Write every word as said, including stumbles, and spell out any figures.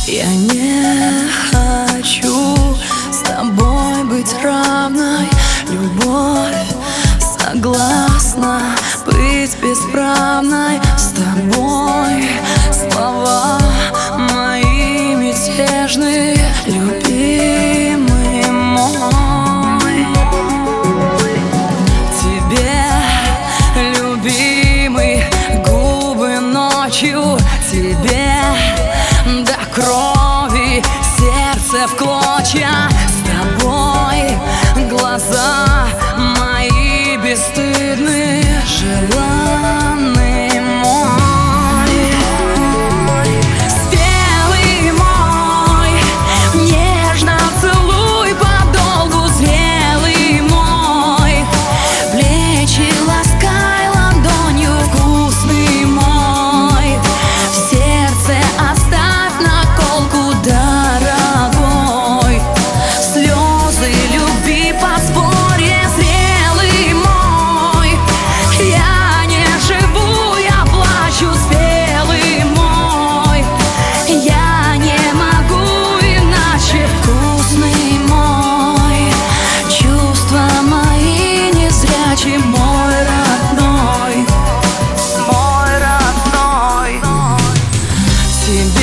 Я не хочу с тобой быть равной. Любовь согласна быть бесправной. С тобой слова мои мятежные, любимый мой. Тебе, любимый, губы ночью, тебе до крови сердце в клочья. С тобой глаза мои бесстыдные, желанный мой. Спелый мой, нежно целуй подолгу, зрелый мой, плечи ласкай ладонью, вкусный мой. В сердце оставь наколку, дорогой, слезы любви подспорье. Зрелый мой, я не живу, я плачу. Спелый мой, я не могу иначе. Вкусный мой, чувства мои незрячий, мой родной, мой родной. Тебе